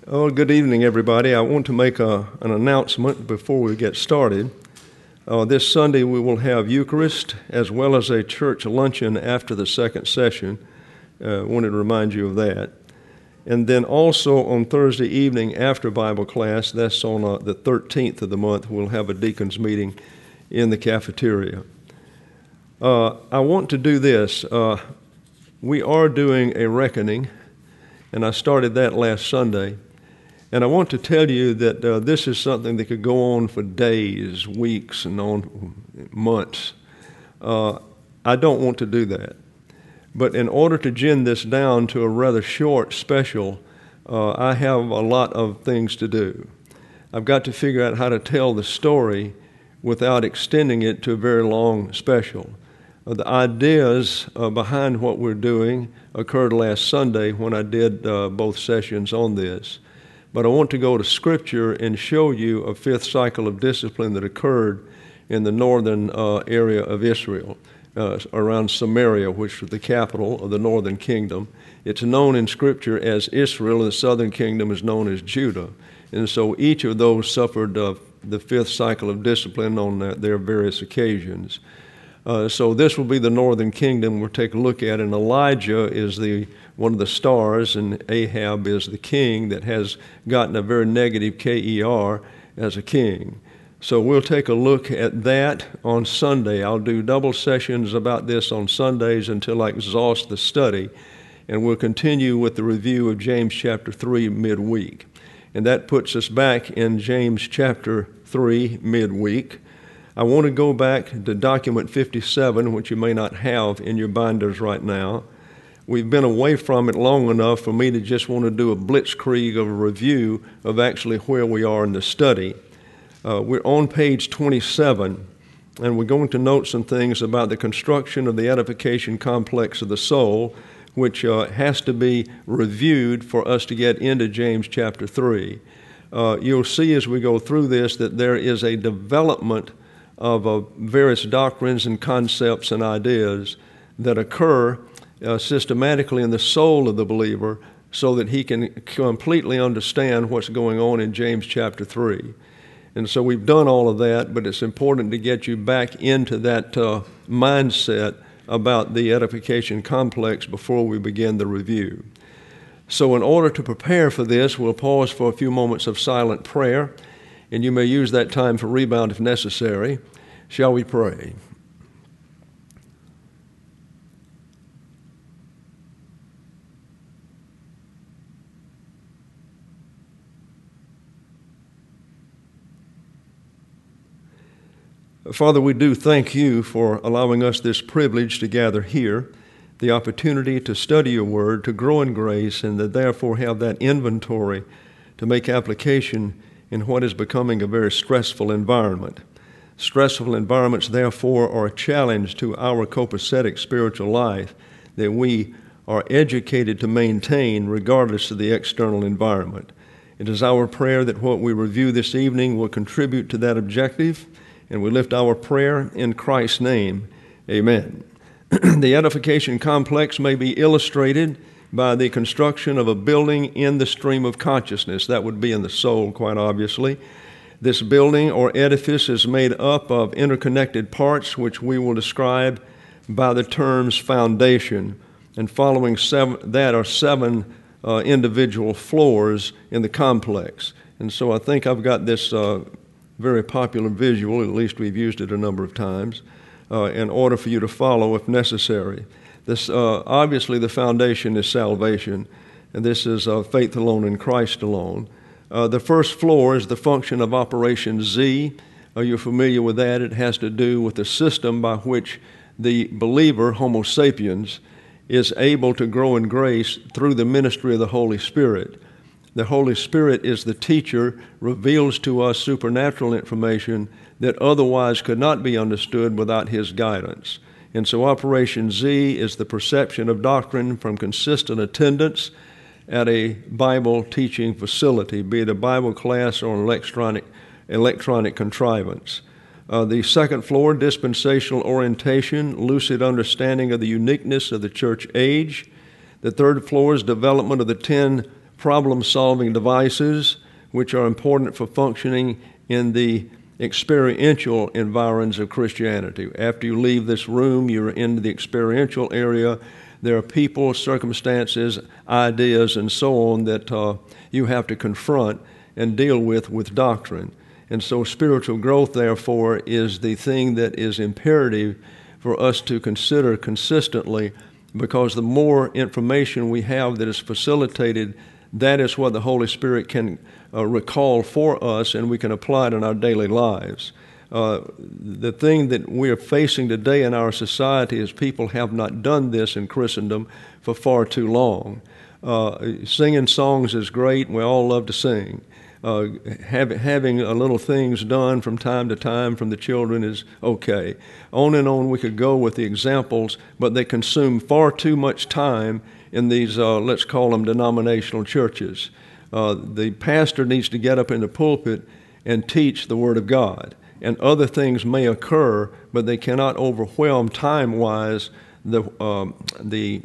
Oh, good evening, everybody. I want to make an announcement before we get started. This Sunday we will have Eucharist as well as a church luncheon after the second session. Wanted to remind you of that. And then also on Thursday evening after Bible class, that's on the 13th of the month, we'll have a deacons meeting in the cafeteria. I want to do this. We are doing a reckoning, and I started that last Sunday. And I want to tell you that this is something that could go on for days, weeks, and on months. I don't want to do that. But in order to gin this down to a rather short special, I have a lot of things to do. I've got to figure out how to tell the story without extending it to a very long special. The ideas behind what we're doing occurred last Sunday when I did both sessions on this. But I want to go to Scripture and show you a fifth cycle of discipline that occurred in the northern area of Israel, around Samaria, which was the capital of the northern kingdom. It's known in Scripture as Israel, and the southern kingdom is known as Judah. And so each of those suffered the fifth cycle of discipline on their various occasions. So this will be the northern kingdom we'll take a look at, and Elijah is one of the stars, and Ahab is the king that has gotten a very negative KER as a king. So we'll take a look at that on Sunday. I'll do double sessions about this on Sundays until I exhaust the study, and we'll continue with the review of James chapter 3 midweek. And that puts us back in James chapter 3 midweek. I want to go back to document 57, which you may not have in your binders right now. We've been away from it long enough for me to just want to do a blitzkrieg of a review of actually where we are in the study. We're on page 27, and we're going to note some things about the construction of the edification complex of the soul, which has to be reviewed for us to get into James chapter 3. You'll see as we go through this that there is a development of various doctrines and concepts and ideas that occur systematically in the soul of the believer so that he can completely understand what's going on in James chapter 3. And so we've done all of that, but it's important to get you back into that mindset about the edification complex before we begin the review. So in order to prepare for this, we'll pause for a few moments of silent prayer, and you may use that time for rebound if necessary. Shall we pray? Father, we do thank you for allowing us this privilege to gather here, the opportunity to study your word, to grow in grace, and to therefore have that inventory to make application in what is becoming a very stressful environment. Stressful environments, therefore, are a challenge to our copacetic spiritual life that we are educated to maintain regardless of the external environment. It is our prayer that what we review this evening will contribute to that objective, and we lift our prayer in Christ's name. Amen. The edification complex may be illustrated by the construction of a building in the stream of consciousness. That would be in the soul, quite obviously. This building or edifice is made up of interconnected parts, which we will describe by the terms foundation. And following that are seven individual floors in the complex. And so I think I've got this very popular visual, at least we've used it a number of times, in order for you to follow if necessary. This obviously the foundation is salvation, and this is faith alone in Christ alone. The first floor is the function of Operation Z. Are you familiar with that? It has to do with the system by which the believer, Homo sapiens, is able to grow in grace through the ministry of the Holy Spirit. The Holy Spirit is the teacher, reveals to us supernatural information that otherwise could not be understood without his guidance. And so Operation Z is the perception of doctrine from consistent attendance at a Bible teaching facility, be it a Bible class or an electronic contrivance. The second floor, dispensational orientation, lucid understanding of the uniqueness of the church age. The third floor is development of the 10 problem-solving devices, which are important for functioning in the experiential environs of Christianity. After you leave this room, you're in the experiential area. There are people, circumstances, ideas, and so on that you have to confront and deal with doctrine. And so spiritual growth, therefore, is the thing that is imperative for us to consider consistently, because the more information we have that is facilitated, that is what the Holy Spirit can recall for us, and we can apply it in our daily lives. The thing that we are facing today in our society is people have not done this in Christendom for far too long. Singing songs is great, and we all love to sing. Having little things done from time to time from the children is okay. On and on we could go with the examples, but they consume far too much time in these, let's call them denominational churches. The pastor needs to get up in the pulpit and teach the Word of God. And other things may occur, but they cannot overwhelm time-wise the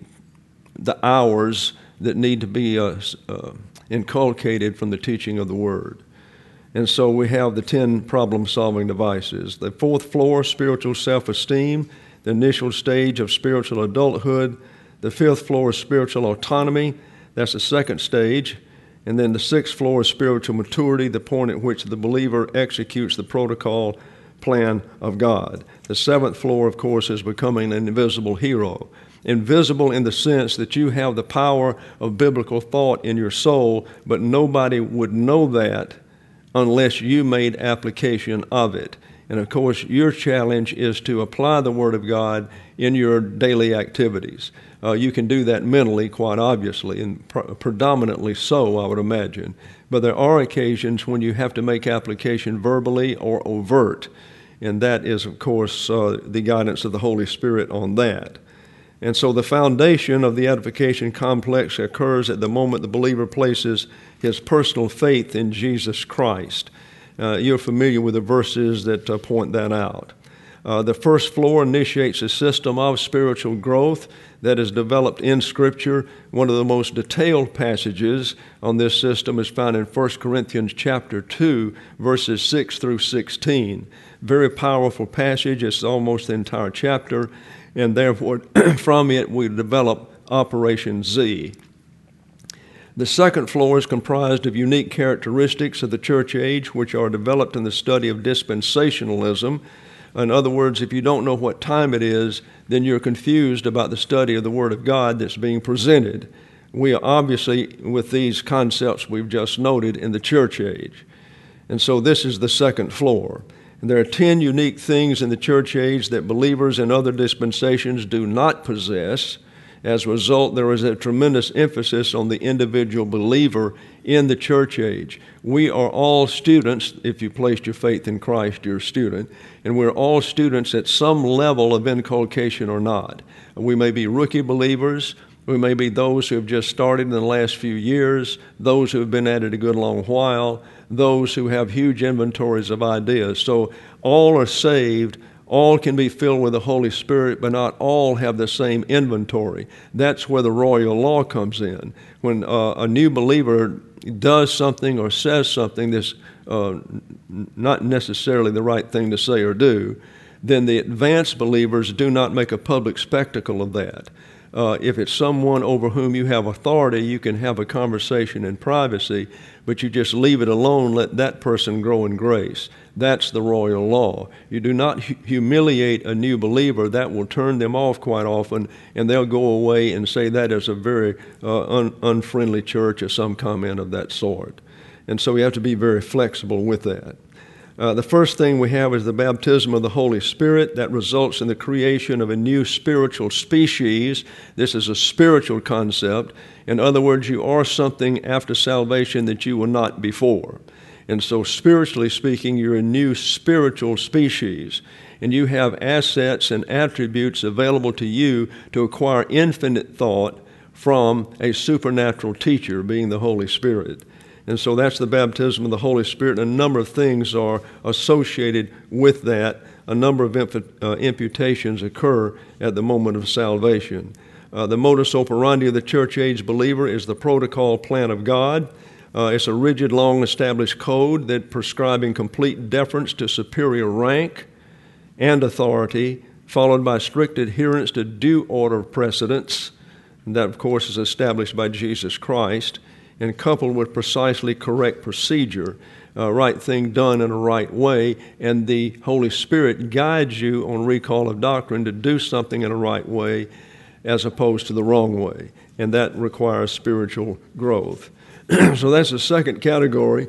hours that need to be inculcated from the teaching of the Word. And so we have the 10 problem-solving devices. The fourth floor, spiritual self-esteem, the initial stage of spiritual adulthood. The fifth floor is spiritual autonomy. That's the second stage. And then the sixth floor is spiritual maturity, the point at which the believer executes the protocol plan of God. The seventh floor, of course, is becoming an invisible hero. Invisible in the sense that you have the power of biblical thought in your soul, but nobody would know that unless you made application of it. And of course, your challenge is to apply the Word of God in your daily activities. You can do that mentally, quite obviously, and predominantly so, I would imagine. But there are occasions when you have to make application verbally or overt, and that is, of course, the guidance of the Holy Spirit on that. And so the foundation of the edification complex occurs at the moment the believer places his personal faith in Jesus Christ. You're familiar with the verses that point that out. The first floor initiates a system of spiritual growth that is developed in Scripture. One of the most detailed passages on this system is found in 1 Corinthians chapter 2, verses 6 through 16. Very powerful passage. It's almost the entire chapter, and therefore from it we develop Operation Z. The second floor is comprised of unique characteristics of the church age, which are developed in the study of dispensationalism. In other words, if you don't know what time it is, then you're confused about the study of the Word of God that's being presented. We are obviously with these concepts we've just noted in the church age. And so this is the second floor. And there are 10 unique things in the church age that believers in other dispensations do not possess. As a result, there is a tremendous emphasis on the individual believer in the church age. We are all students. If you placed your faith in Christ, you're a student. And we're all students at some level of inculcation or not. We may be rookie believers. We may be those who have just started in the last few years, those who have been at it a good long while, those who have huge inventories of ideas. So all are saved. All can be filled with the Holy Spirit, but not all have the same inventory. That's where the royal law comes in. When a new believer does something or says something that's not necessarily the right thing to say or do, then the advanced believers do not make a public spectacle of that. If it's someone over whom you have authority, you can have a conversation in privacy, but you just leave it alone, let that person grow in grace. That's the royal law. You do not humiliate a new believer. That will turn them off quite often, and they'll go away and say that is a very unfriendly church or some comment of that sort. And so we have to be very flexible with that. The first thing we have is the baptism of the Holy Spirit that results in the creation of a new spiritual species. This is a spiritual concept. In other words, you are something after salvation that you were not before. And so spiritually speaking, you're a new spiritual species. And you have assets and attributes available to you to acquire infinite thought from a supernatural teacher, being the Holy Spirit. And so that's the baptism of the Holy Spirit. And a number of things are associated with that. A number of imputations occur at the moment of salvation. The modus operandi of the church-age believer is the protocol plan of God. It's a rigid, long-established code that prescribing complete deference to superior rank and authority, followed by strict adherence to due order of precedence. And that, of course, is established by Jesus Christ, and coupled with precisely correct procedure, right thing done in a right way, and the Holy Spirit guides you on recall of doctrine to do something in a right way as opposed to the wrong way, and that requires spiritual growth. So that's the second category,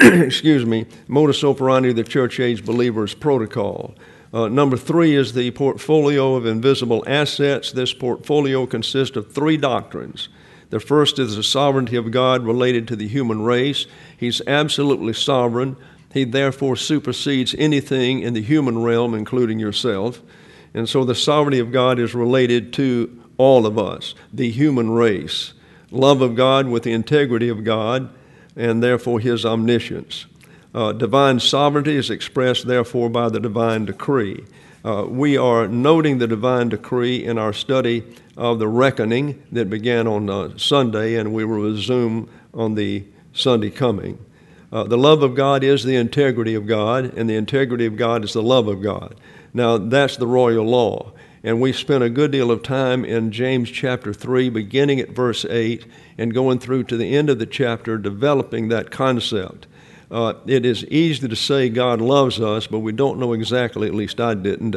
modus operandi of the church-age believer's protocol. Number 3 is the portfolio of invisible assets. This portfolio consists of 3 doctrines. The first is the sovereignty of God related to the human race. He's absolutely sovereign. He therefore supersedes anything in the human realm, including yourself. And so the sovereignty of God is related to all of us, the human race. Love of God with the integrity of God, and therefore His omniscience. Divine sovereignty is expressed, therefore, by the divine decree. We are noting the divine decree in our study of the reckoning that began on Sunday, and we will resume on the Sunday coming. The love of God is the integrity of God, and the integrity of God is the love of God. Now, that's the royal law. And we spent a good deal of time in James chapter 3, beginning at verse 8, and going through to the end of the chapter, developing that concept. It is easy to say God loves us, but we don't know exactly, at least I didn't.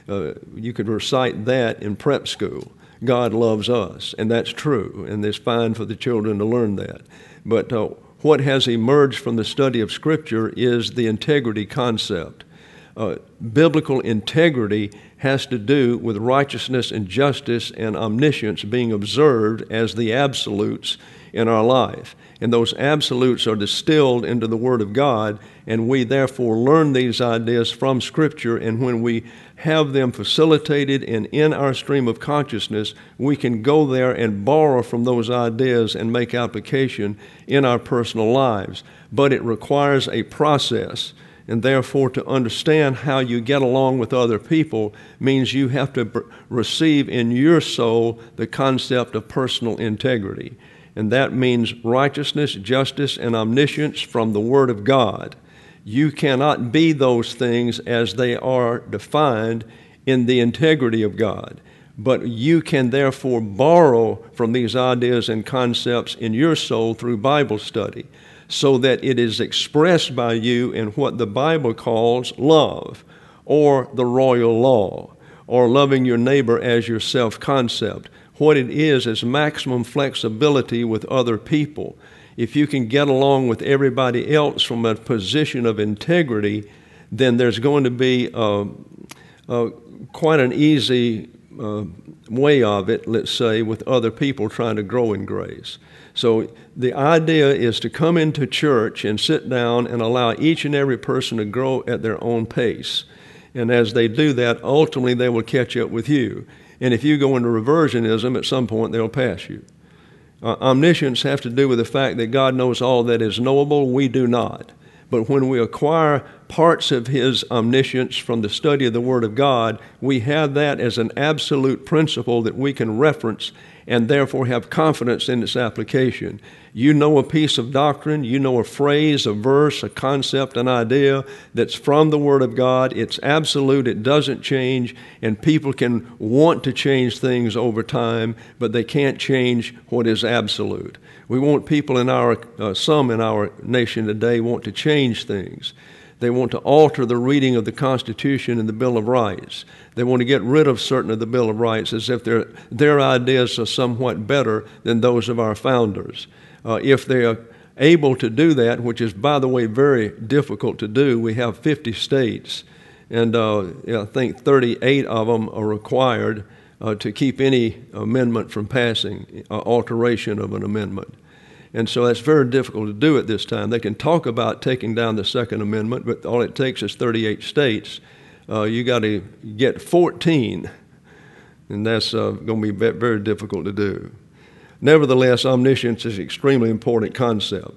You could recite that in prep school. God loves us, and that's true, and it's fine for the children to learn that. But what has emerged from the study of Scripture is the integrity concept. Biblical integrity has to do with righteousness and justice and omniscience being observed as the absolutes in our life. And those absolutes are distilled into the Word of God, and we therefore learn these ideas from Scripture, and when we have them facilitated and in our stream of consciousness, we can go there and borrow from those ideas and make application in our personal lives. But it requires a process. And therefore, to understand how you get along with other people means you have to receive in your soul the concept of personal integrity. And that means righteousness, justice, and omniscience from the Word of God. You cannot be those things as they are defined in the integrity of God. But you can therefore borrow from these ideas and concepts in your soul through Bible study, so that it is expressed by you in what the Bible calls love, or the royal law, or loving your neighbor as yourself concept. What it is maximum flexibility with other people. If you can get along with everybody else from a position of integrity, then there's going to be quite an easy way of it, let's say, with other people trying to grow in grace. So the idea is to come into church and sit down and allow each and every person to grow at their own pace. And as they do that, ultimately they will catch up with you. And if you go into reversionism, at some point they'll pass you. Omniscience has to do with the fact that God knows all that is knowable. We do not. But when we acquire parts of His omniscience from the study of the Word of God, we have that as an absolute principle that we can reference and therefore have confidence in its application. You know a piece of doctrine, you know a phrase, a verse, a concept, an idea that's from the Word of God. It's absolute, it doesn't change, and people can want to change things over time, but they can't change what is absolute. We want people some in our nation today want to change things. They want to alter the reading of the Constitution and the Bill of Rights. They want to get rid of certain of the Bill of Rights as if their ideas are somewhat better than those of our founders. If they are able to do that, which is, by the way, very difficult to do, we have 50 states, and I think 38 of them are required to keep any amendment from passing, alteration of an amendment. And so that's very difficult to do at this time. They can talk about taking down the Second Amendment, but all it takes is 38 states. You got to get 14, and that's going to be very difficult to do. Nevertheless, omniscience is an extremely important concept.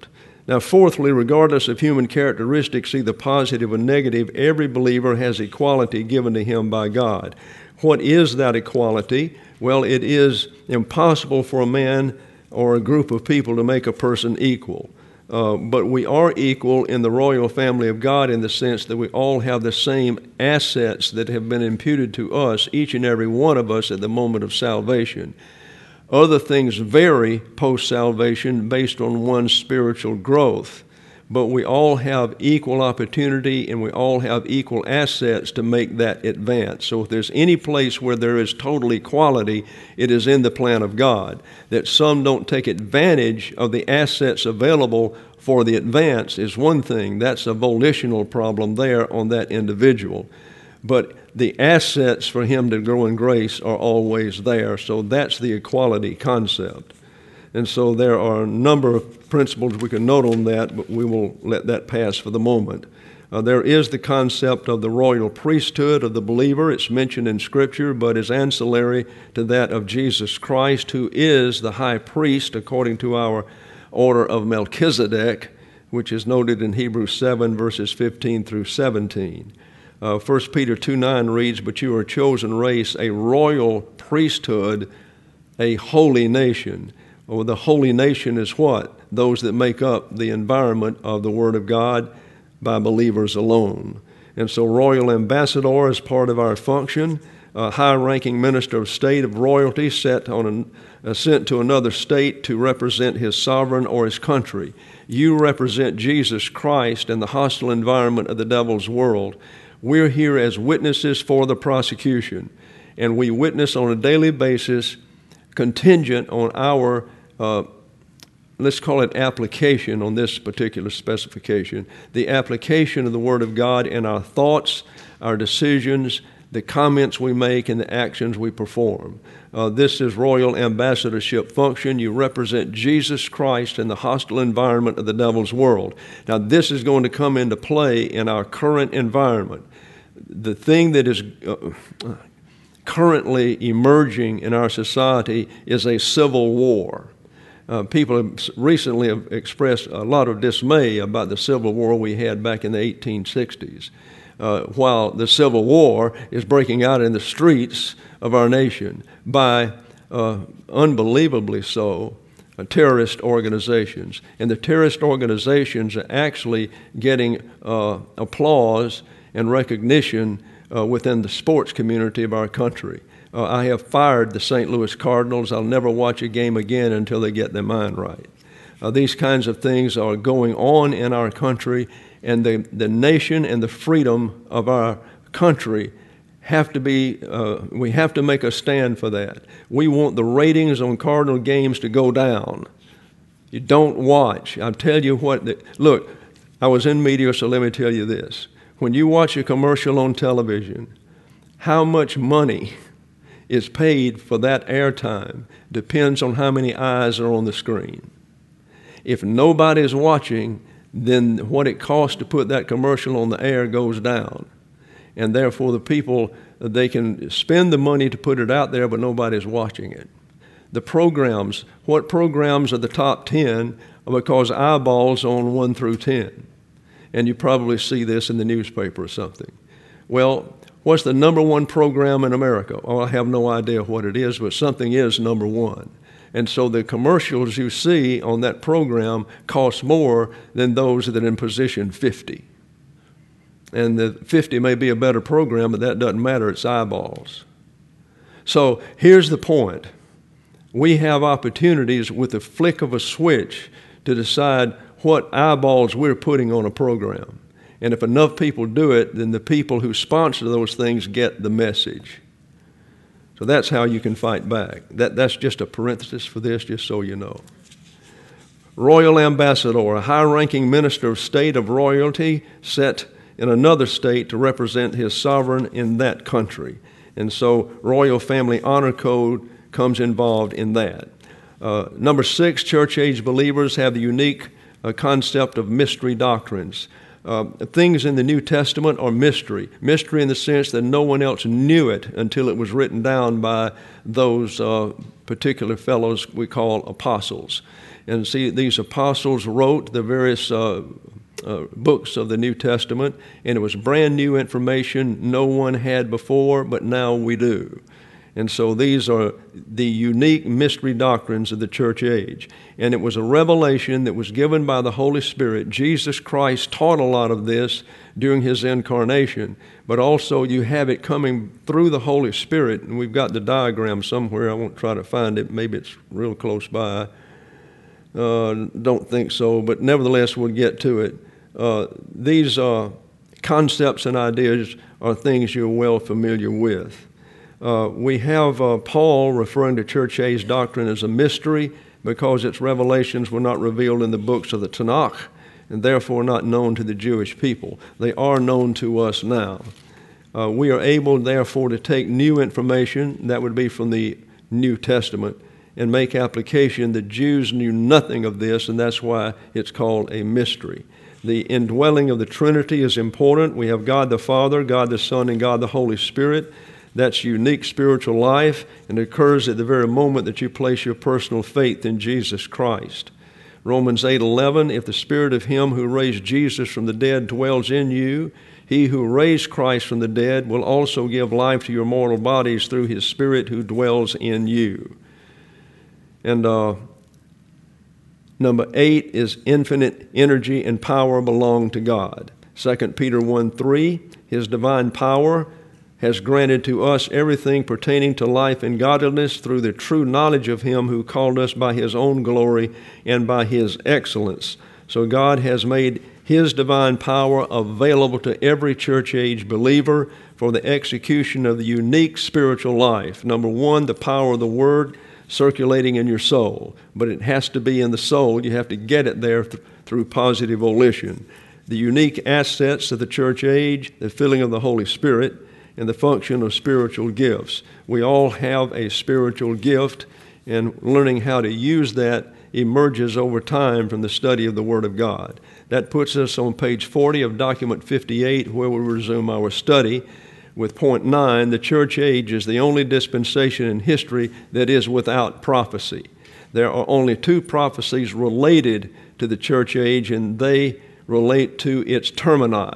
Now, fourthly, regardless of human characteristics, either positive or negative, every believer has equality given to him by God. What is that equality? Well, it is impossible for a man or a group of people to make a person equal. But we are equal in the royal family of God in the sense that we all have the same assets that have been imputed to us, each and every one of us, at the moment of salvation. Other things vary post-salvation based on one's spiritual growth, but we all have equal opportunity and we all have equal assets to make that advance. So if there's any place where there is total equality, it is in the plan of God. That some don't take advantage of the assets available for the advance is one thing. That's a volitional problem there on that individual. But the assets for him to grow in grace are always there. So that's the equality concept. And so there are a number of principles we can note on that, but we will let that pass for the moment. There is the concept of the royal priesthood of the believer. It's mentioned in Scripture, but is ancillary to that of Jesus Christ, who is the high priest according to our order of Melchizedek, which is noted in Hebrews 7, verses 15 through 17. 1 Peter 2:9 reads, "But you are a chosen race, a royal priesthood, a holy nation." Well, the holy nation is what? Those that make up the environment of the Word of God by believers alone. And so royal ambassador is part of our function. A high-ranking minister of state of royalty sent to another state to represent his sovereign or his country. You represent Jesus Christ in the hostile environment of the devil's world. We're here as witnesses for the prosecution, and we witness on a daily basis contingent on our, let's call it application on this particular specification, the application of the Word of God in our thoughts, our decisions, the comments we make, and the actions we perform. This is royal ambassadorship function. You represent Jesus Christ in the hostile environment of the devil's world. Now, this is going to come into play in our current environment. The thing that is currently emerging in our society is a civil war. People have recently have expressed a lot of dismay about the civil war we had back in the 1860s, while the civil war is breaking out in the streets of our nation by, unbelievably so, terrorist organizations. And the terrorist organizations are actually getting applause and recognition within the sports community of our country. I have fired the St. Louis Cardinals. I'll never watch a game again until they get their mind right. These kinds of things are going on in our country, and the nation and the freedom of our country have to be, we have to make a stand for that. We want the ratings on Cardinal games to go down. You don't watch. I'll tell you what, look, I was in media, so let me tell you this. When you watch a commercial on television, how much money is paid for that airtime depends on how many eyes are on the screen. If nobody's watching, then what it costs to put that commercial on the air goes down. And therefore the people, they can spend the money to put it out there, but nobody's watching it. The programs, what programs are the top 10 are because eyeballs on 1 through 10. And you probably see this in the newspaper or something. Well, what's the number one program in America? Oh, I have no idea what it is, but something is number one. And so the commercials you see on that program cost more than those that are in position 50. And the 50 may be a better program, but that doesn't matter. It's eyeballs. So here's the point. We have opportunities with the flick of a switch to decide what eyeballs we're putting on a program. And if enough people do it, then the people who sponsor those things get the message. So that's how you can fight back. That's just a parenthesis for this, just so you know. Royal ambassador, a high-ranking minister of state of royalty set in another state to represent his sovereign in that country. And so royal family honor code comes involved in that. Number 6, church-age believers have the unique concept of mystery doctrines. Things in the New Testament are mystery. Mystery in the sense that no one else knew it until it was written down by those particular fellows we call apostles. And see, these apostles wrote the various books of the New Testament, and it was brand new information no one had before, but now we do. And so these are the unique mystery doctrines of the church age. And it was a revelation that was given by the Holy Spirit. Jesus Christ taught a lot of this during his incarnation, but also you have it coming through the Holy Spirit. And we've got the diagram somewhere. I won't try to find it. Maybe it's real close by. Don't think so, but nevertheless we'll get to it. These concepts and ideas are things you're well familiar with. We have Paul referring to church age doctrine as a mystery because its revelations were not revealed in the books of the Tanakh and therefore not known to the Jewish people. They are known to us now. We are able, therefore, to take new information, that would be from the New Testament, and make application. The Jews knew nothing of this, and that's why it's called a mystery. The indwelling of the Trinity is important. We have God the Father, God the Son, and God the Holy Spirit. That's unique spiritual life, and it occurs at the very moment that you place your personal faith in Jesus Christ. Romans 8:11, if the Spirit of him who raised Jesus from the dead dwells in you, he who raised Christ from the dead will also give life to your mortal bodies through his Spirit who dwells in you. And number 8 is infinite energy and power belong to God. 2 Peter 1:3, his divine power has granted to us everything pertaining to life and godliness through the true knowledge of him who called us by his own glory and by his excellence. So God has made his divine power available to every church age believer for the execution of the unique spiritual life. Number 1, the power of the Word circulating in your soul. But it has to be in the soul. You have to get it there through positive volition. The unique assets of the church age, the filling of the Holy Spirit, and the function of spiritual gifts. We all have a spiritual gift, and learning how to use that emerges over time from the study of the Word of God. That puts us on page 40 of document 58, where we resume our study with point 9, the church age is the only dispensation in history that is without prophecy. There are only 2 prophecies related to the church age, and they relate to its termini.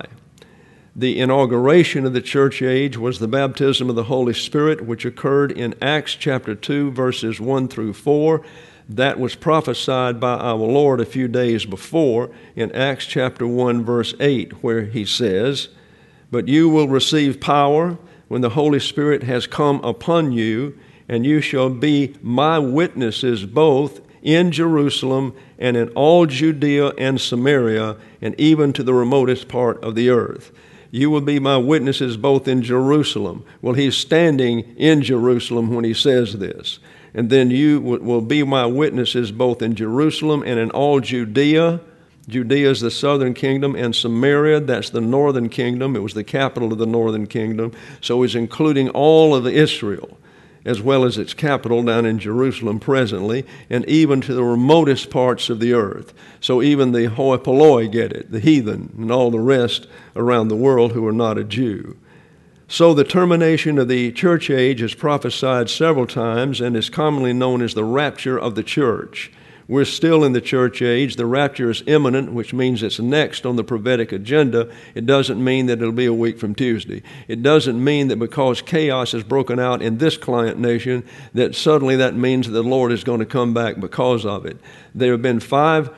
The inauguration of the church age was the baptism of the Holy Spirit, which occurred in Acts chapter 2, verses 1 through 4. That was prophesied by our Lord a few days before in Acts chapter 1, verse 8, where he says, "But you will receive power when the Holy Spirit has come upon you, and you shall be my witnesses both in Jerusalem and in all Judea and Samaria, and even to the remotest part of the earth." You will be my witnesses both in Jerusalem. Well, he's standing in Jerusalem when he says this. And then you will be my witnesses both in Jerusalem and in all Judea. Judea is the southern kingdom, and Samaria, that's the northern kingdom. It was the capital of the northern kingdom. So he's including all of Israel, as well as its capital down in Jerusalem presently, and even to the remotest parts of the earth. So even the hoi polloi get it, the heathen, and all the rest around the world who are not a Jew. So the termination of the church age is prophesied several times and is commonly known as the rapture of the church. We're still in the church age. The rapture is imminent, which means it's next on the prophetic agenda. It doesn't mean that it'll be a week from Tuesday. It doesn't mean that because chaos has broken out in this client nation, that suddenly that means that the Lord is going to come back because of it. There have been five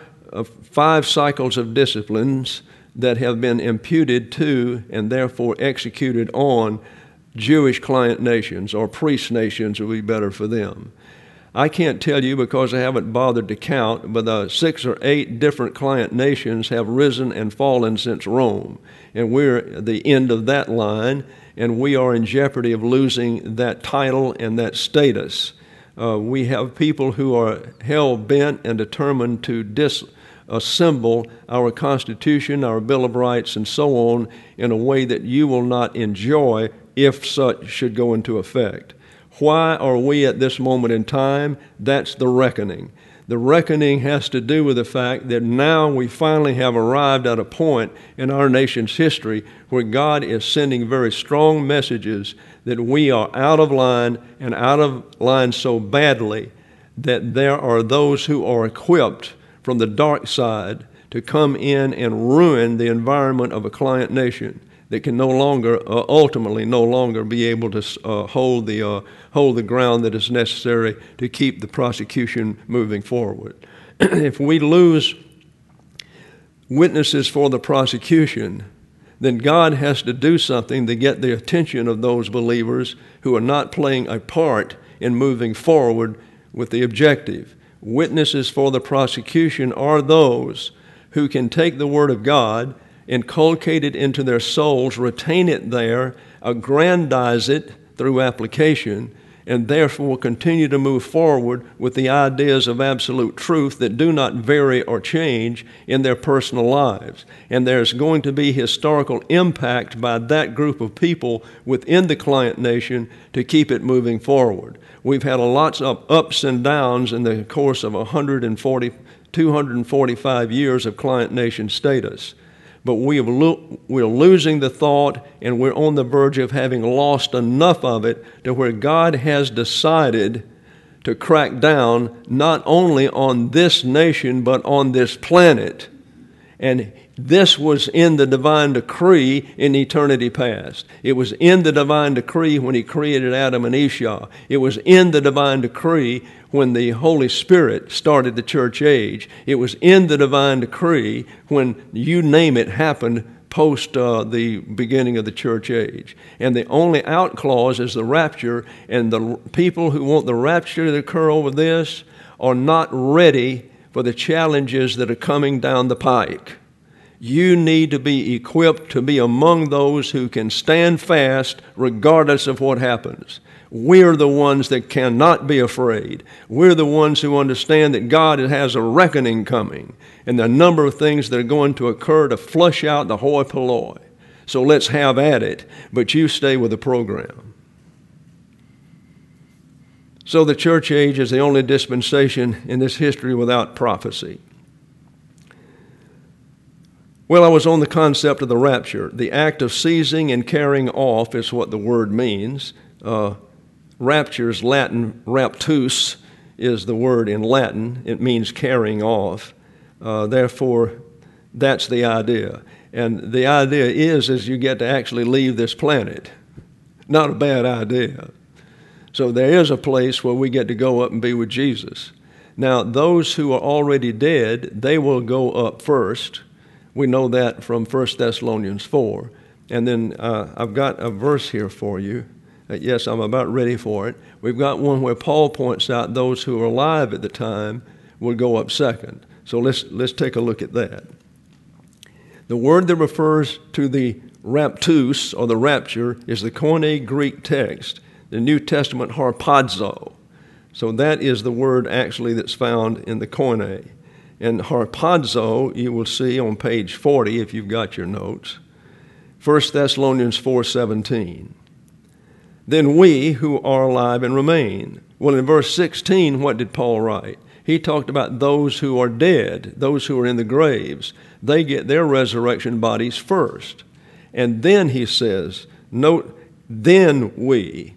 cycles of disciplines that have been imputed to and therefore executed on Jewish client nations, or priest nations would be better for them. I can't tell you because I haven't bothered to count, but 6 or 8 different client nations have risen and fallen since Rome. And we're at the end of that line, and we are in jeopardy of losing that title and that status. We have people who are hell-bent and determined to disassemble our Constitution, our Bill of Rights, and so on in a way that you will not enjoy if such should go into effect. Why are we at this moment in time? That's the reckoning. The reckoning has to do with the fact that now we finally have arrived at a point in our nation's history where God is sending very strong messages that we are out of line, and out of line so badly that there are those who are equipped from the dark side to come in and ruin the environment of a client nation that can ultimately no longer be able to hold the ground that is necessary to keep the prosecution moving forward. If we lose witnesses for the prosecution, then God has to do something to get the attention of those believers who are not playing a part in moving forward with the objective. Witnesses for the prosecution are those who can take the Word of God, inculcate it into their souls, retain it there, aggrandize it through application, and therefore continue to move forward with the ideas of absolute truth that do not vary or change in their personal lives. And there's going to be historical impact by that group of people within the client nation to keep it moving forward. We've had lots of ups and downs in the course of 245 years of client nation status. But we're losing the thought, and we're on the verge of having lost enough of it to where God has decided to crack down not only on this nation but on this planet. And this was in the divine decree in eternity past. It was in the divine decree when He created Adam and Esau. It was in the divine decree when the Holy Spirit started the church age. It was in the divine decree when, you name it, happened post the beginning of the church age. And the only out clause is the rapture, and the people who want the rapture to occur over this are not ready for the challenges that are coming down the pike. You need to be equipped to be among those who can stand fast regardless of what happens. We're the ones that cannot be afraid. We're the ones who understand that God has a reckoning coming and the number of things that are going to occur to flush out the hoi polloi. So let's have at it, but you stay with the program. So the church age is the only dispensation in this history without prophecy. Well, I was on the concept of the rapture. The act of seizing and carrying off is what the word means. Rapture is Latin. Raptus is the word in Latin. It means carrying off. Therefore, that's the idea. And the idea is you get to actually leave this planet. Not a bad idea. So there is a place where we get to go up and be with Jesus. Now, those who are already dead, they will go up first. We know that from 1 Thessalonians 4. And then I've got a verse here for you. Yes, I'm about ready for it. We've got one where Paul points out those who are alive at the time will go up second. So let's take a look at that. The word that refers to the raptus, or the rapture, is the Koine Greek text, the New Testament harpazo. So that is the word actually that's found in the Koine. And harpazo, you will see on page 40 if you've got your notes. 1 Thessalonians 4:17. Then we who are alive and remain. Well, in verse 16, what did Paul write? He talked about those who are dead, those who are in the graves. They get their resurrection bodies first. And then he says, note, then we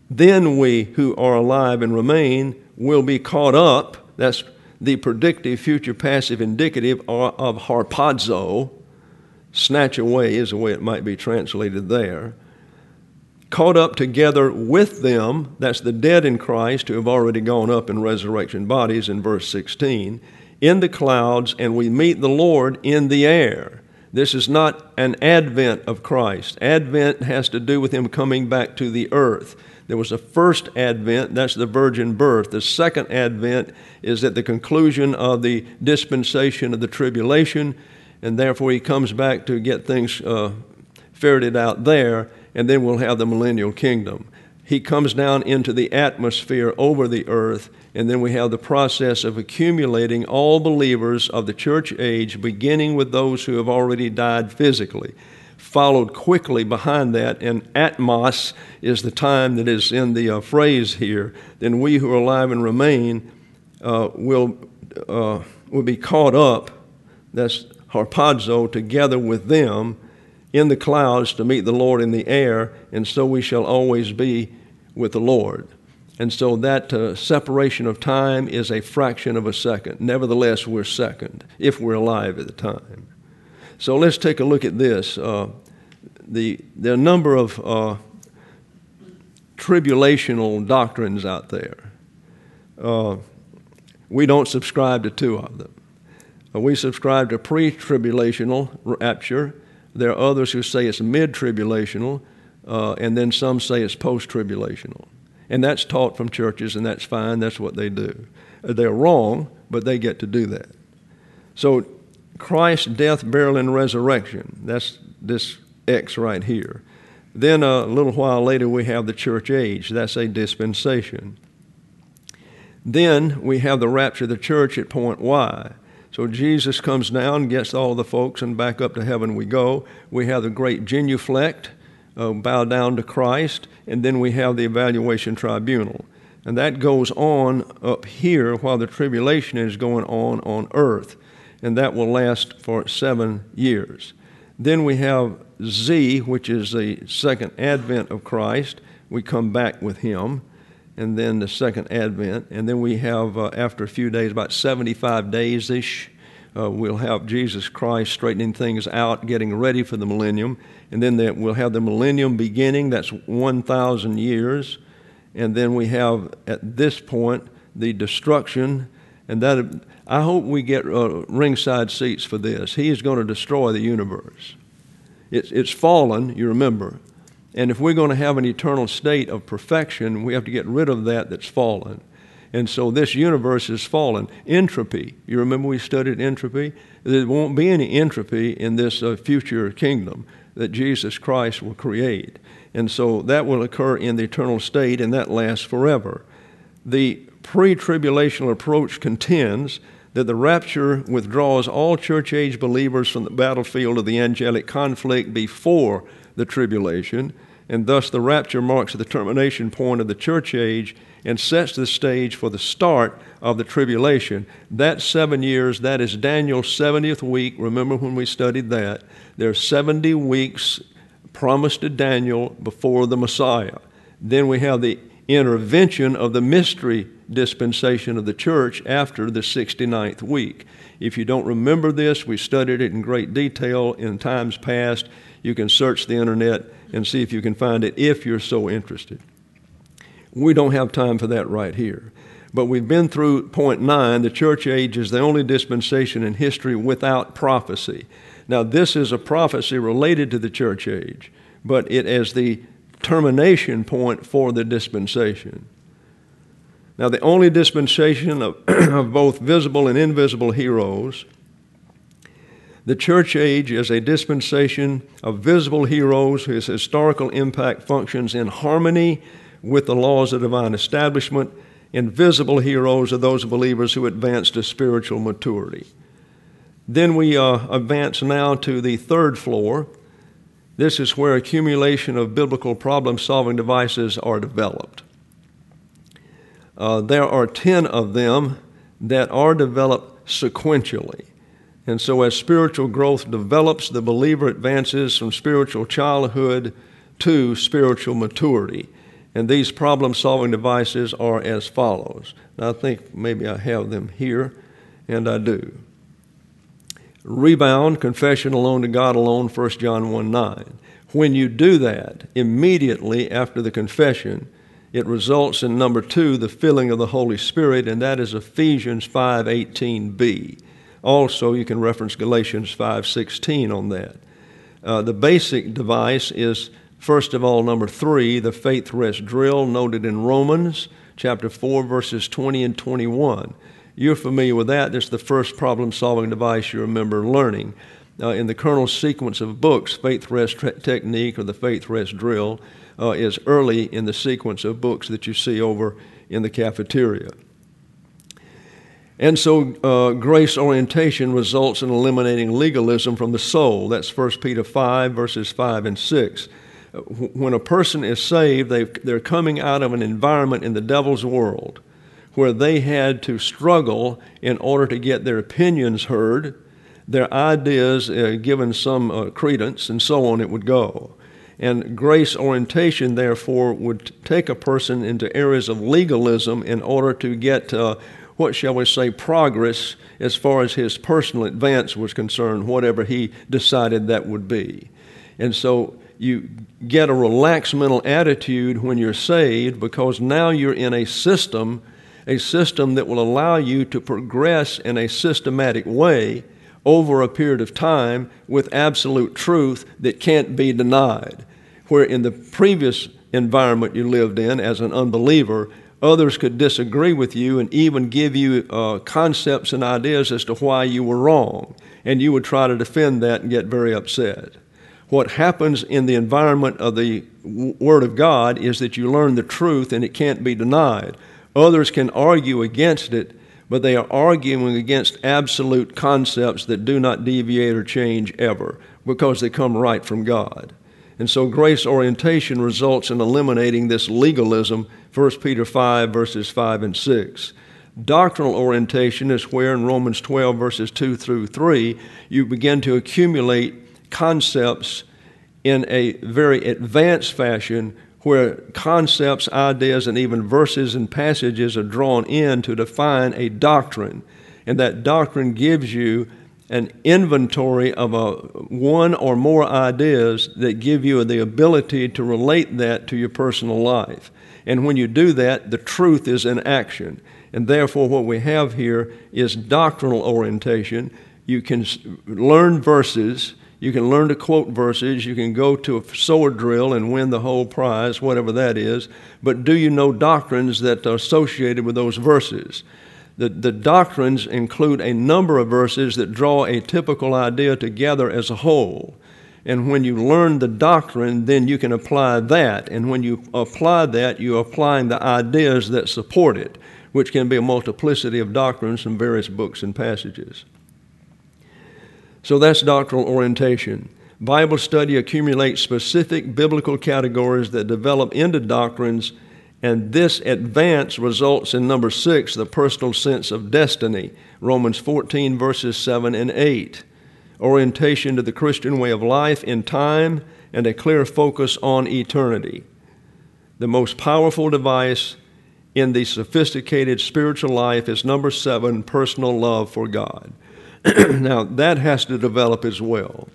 who are alive and remain will be caught up. That's the predictive, future, passive, indicative of harpazo. Snatch away is the way it might be translated there. Caught up together with them, that's the dead in Christ who have already gone up in resurrection bodies in verse 16, in the clouds, and we meet the Lord in the air. This is not an advent of Christ. Advent has to do with Him coming back to the earth. There was a first advent, that's the virgin birth. The second advent is at the conclusion of the dispensation of the tribulation, and therefore He comes back to get things ferreted out there, and then we'll have the millennial kingdom. He comes down into the atmosphere over the earth, and then we have the process of accumulating all believers of the church age, beginning with those who have already died physically. Followed quickly behind that, and atmos is the time that is in the phrase here. Then we who are alive and remain will be caught up, that's harpazo, together with them in the clouds to meet the Lord in the air, and so we shall always be with the Lord. And so that separation of time is a fraction of a second. Nevertheless, we're second, if we're alive at the time. So let's take a look at this. There are a number of tribulational doctrines out there. We don't subscribe to two of them. We subscribe to pre-tribulational rapture. There are others who say it's mid-tribulational, and then some say it's post-tribulational. And that's taught from churches, and that's fine. That's what they do. They're wrong, but they get to do that. So Christ's death, burial, and resurrection, that's this X right here. Then a little while later, we have the church age. That's a dispensation. Then we have the rapture of the church at point Y. So Jesus comes down, gets all the folks, and back up to heaven we go. We have the great genuflect, bow down to Christ, and then we have the evaluation tribunal. And that goes on up here while the tribulation is going on earth, and that will last for 7 years. Then we have Z, which is the second advent of Christ. We come back with him, and then the second advent. And then we have, after a few days, about 75 days-ish, we'll have Jesus Christ straightening things out, getting ready for the millennium. And then we'll have the millennium beginning. That's 1,000 years. And then we have, at this point, the destruction. And that, I hope we get ringside seats for this. He is going to destroy the universe. It's fallen, you remember. And if we're going to have an eternal state of perfection, we have to get rid of that's fallen. And so this universe is fallen. Entropy. You remember we studied entropy? There won't be any entropy in this future kingdom that Jesus Christ will create. And so that will occur in the eternal state, and that lasts forever. The pre-tribulational approach contends that the rapture withdraws all church-age believers from the battlefield of the angelic conflict before the tribulation, and thus the rapture marks the termination point of the church age and sets the stage for the start of the tribulation. That 7 years, that is Daniel's 70th week. Remember when we studied that? There are 70 weeks promised to Daniel before the Messiah. Then we have the intervention of the mystery dispensation of the church after the 69th week. If you don't remember this, we studied it in great detail in times past. You can search the internet and see if you can find it if you're so interested. We don't have time for that right here. But we've been through point 9. The church age is the only dispensation in history without prophecy. Now, this is a prophecy related to the church age, but it is the termination point for the dispensation. Now, the only dispensation of both visible and invisible heroes, the church age is a dispensation of visible heroes whose historical impact functions in harmony with the laws of divine establishment. Invisible heroes are those believers who advance to spiritual maturity. Then we advance now to the third floor. This is where accumulation of biblical problem-solving devices are developed. There are 10 of them that are developed sequentially. And so as spiritual growth develops, the believer advances from spiritual childhood to spiritual maturity. And these problem-solving devices are as follows. Now, I think maybe I have them here, and I do. Rebound, confession alone to God alone, 1 John 1:9. When you do that, immediately after the confession, it results in number 2, the filling of the Holy Spirit, and that is Ephesians 5:18b. Also, you can reference Galatians 5:16 on that. The basic device is, first of all, number 3, the faith rest drill noted in Romans chapter 4, verses 20 and 21. You're familiar with that. That's the first problem-solving device you remember learning. In the kernel sequence of books, faith rest technique or the faith rest drill is early in the sequence of books that you see over in the cafeteria. And so grace orientation results in eliminating legalism from the soul. That's 1 Peter 5, verses 5 and 6. When a person is saved, they're coming out of an environment in the devil's world where they had to struggle in order to get their opinions heard, their ideas given some credence, and so on it would go. And grace orientation, therefore, would take a person into areas of legalism in order to get, what shall we say, progress as far as his personal advance was concerned, whatever he decided that would be. And so you get a relaxed mental attitude when you're saved, because now you're in a system that will allow you to progress in a systematic way over a period of time with absolute truth that can't be denied. Where in the previous environment you lived in as an unbeliever, others could disagree with you and even give you concepts and ideas as to why you were wrong, and you would try to defend that and get very upset. What happens in the environment of the Word of God is that you learn the truth and it can't be denied. Others can argue against it, but they are arguing against absolute concepts that do not deviate or change ever, because they come right from God. And so grace orientation results in eliminating this legalism, 1 Peter 5, verses 5 and 6. Doctrinal orientation is where in Romans 12, verses 2 through 3, you begin to accumulate concepts in a very advanced fashion, where concepts, ideas, and even verses and passages are drawn in to define a doctrine. And that doctrine gives you an inventory of one or more ideas that give you the ability to relate that to your personal life. And when you do that, the truth is in action. And therefore, what we have here is doctrinal orientation. You can learn verses. You can learn to quote verses. You can go to a sword drill and win the whole prize, whatever that is. But do you know doctrines that are associated with those verses? The doctrines include a number of verses that draw a typical idea together as a whole. And when you learn the doctrine, then you can apply that. And when you apply that, you're applying the ideas that support it, which can be a multiplicity of doctrines from various books and passages. So that's doctrinal orientation. Bible study accumulates specific biblical categories that develop into doctrines, and this advance results in number 6, the personal sense of destiny, Romans 14, verses 7 and 8. Orientation to the Christian way of life in time and a clear focus on eternity. The most powerful device in the sophisticated spiritual life is number 7, personal love for God. Now, that has to develop as well.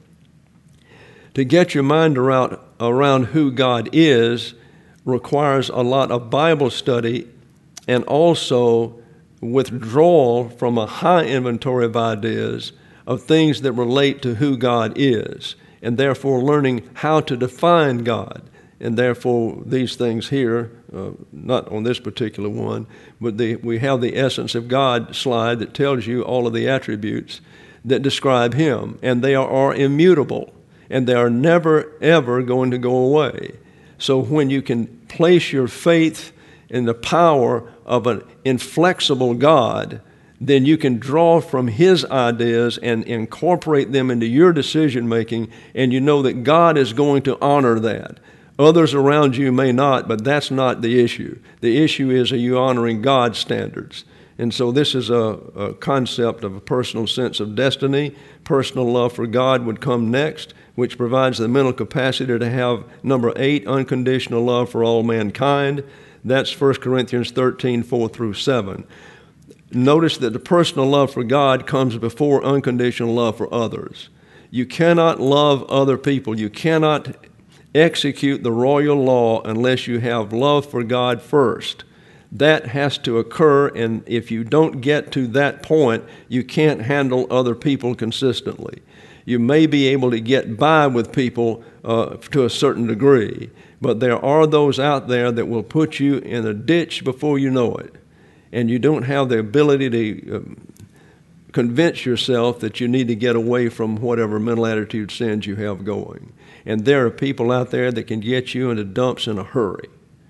To get your mind around who God is requires a lot of Bible study and also withdrawal from a high inventory of ideas of things that relate to who God is, and therefore learning how to define God. And therefore, these things here, not on this particular one, but we have the essence of God slide that tells you all of the attributes that describe Him. And they are immutable, and they are never, ever going to go away. So when you can place your faith in the power of an inflexible God, then you can draw from His ideas and incorporate them into your decision-making, and you know that God is going to honor that. Others around you may not, but that's not the issue. The issue is, are you honoring God's standards? And so this is a concept of a personal sense of destiny. Personal love for God would come next, which provides the mental capacity to have number 8, unconditional love for all mankind. That's 1 Corinthians 13, 4 through 7. Notice that the personal love for God comes before unconditional love for others. You cannot love other people. You cannot execute the royal law unless you have love for God first. That has to occur, and if you don't get to that point, you can't handle other people consistently. You may be able to get by with people to a certain degree, but there are those out there that will put you in a ditch before you know it, and you don't have the ability to convince yourself that you need to get away from whatever mental attitude sins you have going. And there are people out there that can get you into dumps in a hurry.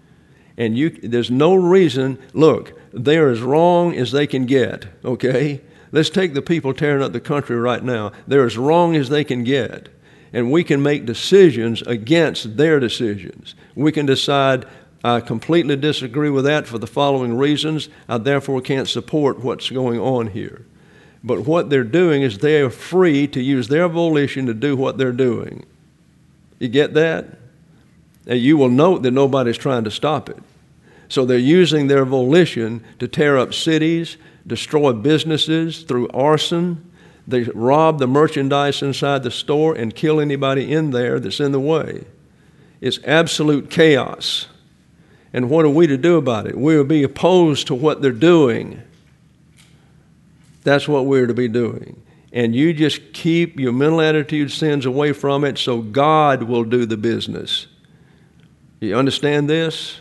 And there's no reason, look, they're as wrong as they can get, okay? Let's take the people tearing up the country right now. They're as wrong as they can get. And we can make decisions against their decisions. We can decide, I completely disagree with that for the following reasons. I therefore can't support what's going on here. But what they're doing is they are free to use their volition to do what they're doing. You get that? And you will note that nobody's trying to stop it. So they're using their volition to tear up cities, destroy businesses through arson. They rob the merchandise inside the store and kill anybody in there that's in the way. It's absolute chaos. And what are we to do about it? We will be opposed to what they're doing. That's what we're to be doing. And you just keep your mental attitude sins away from it so God will do the business. You understand this?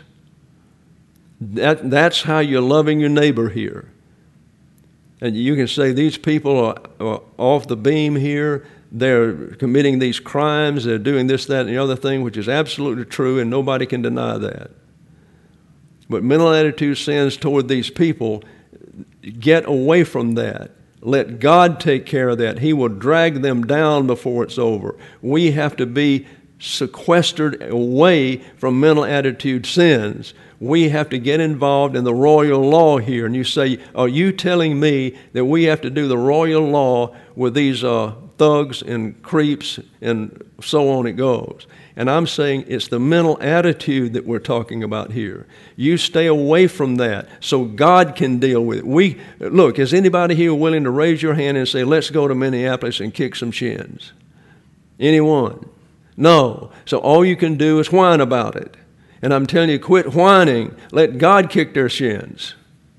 That's how you're loving your neighbor here. And you can say these people are off the beam here. They're committing these crimes. They're doing this, that, and the other thing, which is absolutely true, and nobody can deny that. But mental attitude sins toward these people, get away from that. Let God take care of that. He will drag them down before it's over. We have to be sequestered away from mental attitude sins. We have to get involved in the royal law here. And you say, are you telling me that we have to do the royal law with these thugs and creeps and so on it goes? And I'm saying it's the mental attitude that we're talking about here. You stay away from that so God can deal with it. Look, is anybody here willing to raise your hand and say, let's go to Minneapolis and kick some shins? Anyone? No. So all you can do is whine about it. And I'm telling you, quit whining. Let God kick their shins.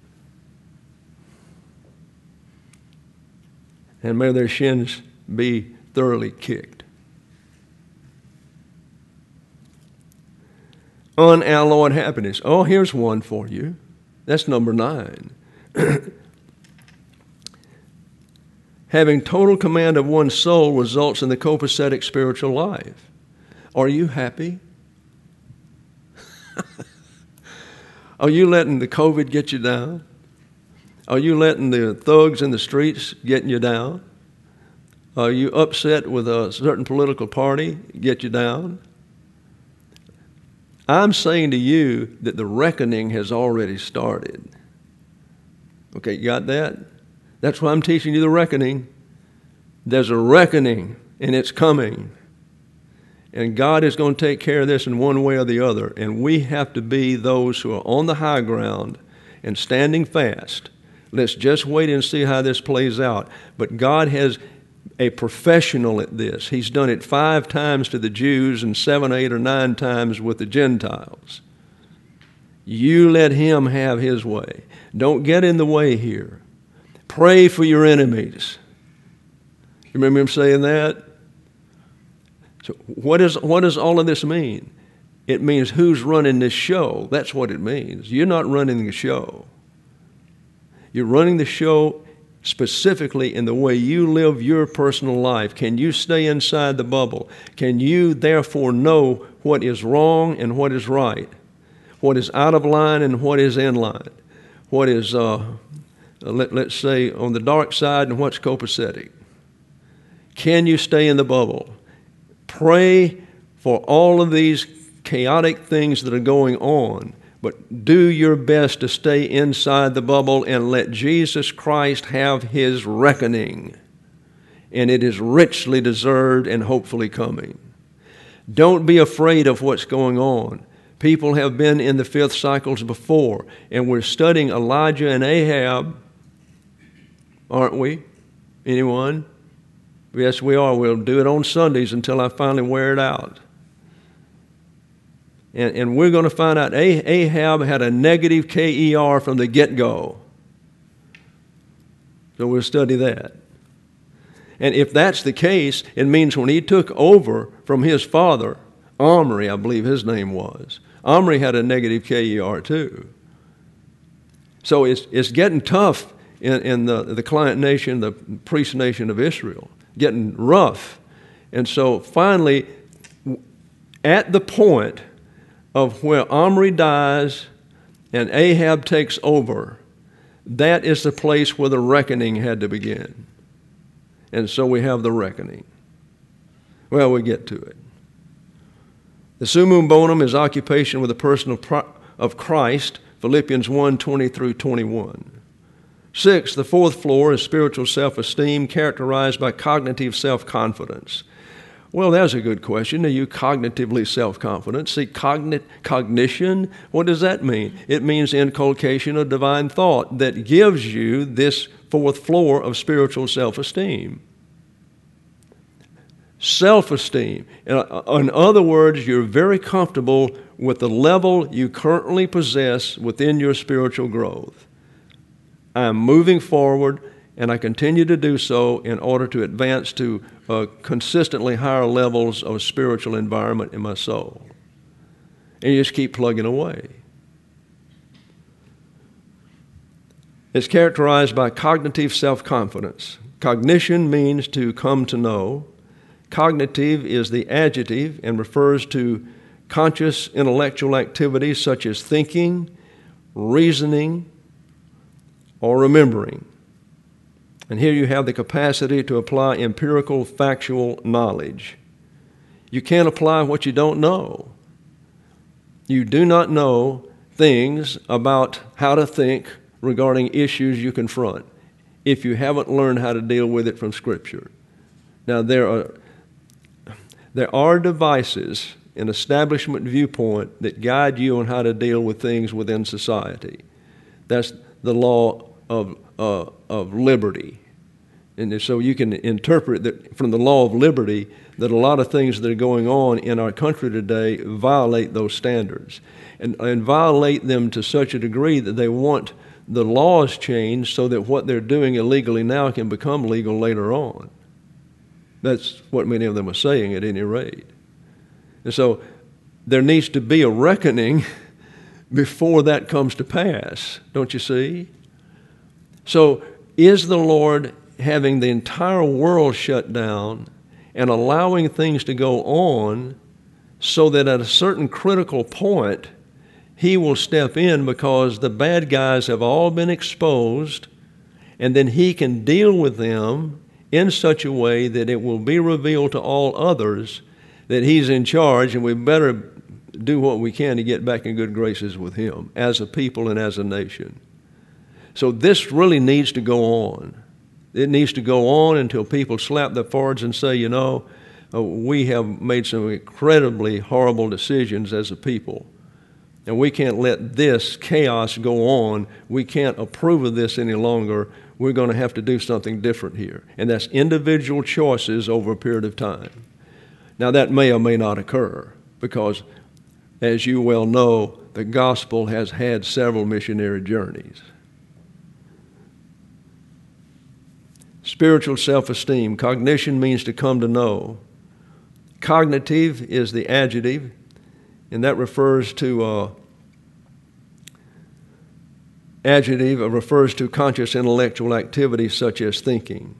And may their shins be thoroughly kicked. Unalloyed happiness. Oh, here's one for you. That's number 9. Having total command of one's soul results in the copacetic spiritual life. Are you happy? Are you letting the COVID get you down? Are you letting the thugs in the streets getting you down? Are you upset with a certain political party get you down? I'm saying to you that the reckoning has already started. Okay, you got that? That's why I'm teaching you the reckoning. There's a reckoning, and it's coming. And God is going to take care of this in one way or the other. And we have to be those who are on the high ground and standing fast. Let's just wait and see how this plays out. But God has a professional at this. He's done it 5 times to the Jews and 7, 8, or 9 times with the Gentiles. You let Him have His way. Don't get in the way here. Pray for your enemies. You remember Him saying that? So what does all of this mean? It means who's running this show. That's what it means. You're not running the show. You're running the show specifically in the way you live your personal life. Can you stay inside the bubble? Can you therefore know what is wrong and what is right? What is out of line and what is in line? What is, let's say, on the dark side and what's copacetic? Can you stay in the bubble? Pray for all of these chaotic things that are going on, but do your best to stay inside the bubble and let Jesus Christ have His reckoning. And it is richly deserved and hopefully coming. Don't be afraid of what's going on. People have been in the 5th cycles before, and we're studying Elijah and Ahab, aren't we? Anyone? Yes, we are. We'll do it on Sundays until I finally wear it out. And we're going to find out Ahab had a negative KER from the get-go. So we'll study that. And if that's the case, it means when he took over from his father, Omri, I believe his name was, Omri had a negative KER too. So it's getting tough in the client nation, the priest nation of Israel. Getting rough. And so finally, at the point of where Omri dies and Ahab takes over, that is the place where the reckoning had to begin. And so we have the reckoning. Well, we get to it. The summum bonum is occupation with the person of Christ, Philippians 1, 20 through 21. 6, the 4th floor is spiritual self-esteem characterized by cognitive self-confidence. Well, that's a good question. Are you cognitively self-confident? See, cognition, what does that mean? It means inculcation of divine thought that gives you this fourth floor of spiritual self-esteem. Self-esteem. In other words, you're very comfortable with the level you currently possess within your spiritual growth. I'm moving forward, and I continue to do so in order to advance to consistently higher levels of spiritual environment in my soul. And you just keep plugging away. It's characterized by cognitive self-confidence. Cognition means to come to know. Cognitive is the adjective and refers to conscious intellectual activities such as thinking, reasoning, or remembering. And here you have the capacity to apply empirical, factual knowledge. You can't apply what you don't know. You do not know things about how to think regarding issues you confront if you haven't learned how to deal with it from Scripture. Now, there are devices, an establishment viewpoint that guide you on how to deal with things within society. That's the law of liberty. And so you can interpret that from the law of liberty that a lot of things that are going on in our country today violate those standards and violate them to such a degree that they want the laws changed so that what they're doing illegally now can become legal later on. That's what many of them are saying at any rate. And so there needs to be a reckoning before that comes to pass, don't you see? So is the Lord having the entire world shut down and allowing things to go on so that at a certain critical point He will step in because the bad guys have all been exposed, and then He can deal with them in such a way that it will be revealed to all others that He's in charge, and we better do what we can to get back in good graces with Him as a people and as a nation. So this really needs to go on. It needs to go on until people slap their foreheads and say, you know, we have made some incredibly horrible decisions as a people, and we can't let this chaos go on. We can't approve of this any longer. We're going to have to do something different here. And that's individual choices over a period of time. Now, that may or may not occur because, as you well know, the gospel has had several missionary journeys. Spiritual self-esteem. Cognition means to come to know. Cognitive is the adjective, and that refers to conscious intellectual activity such as thinking.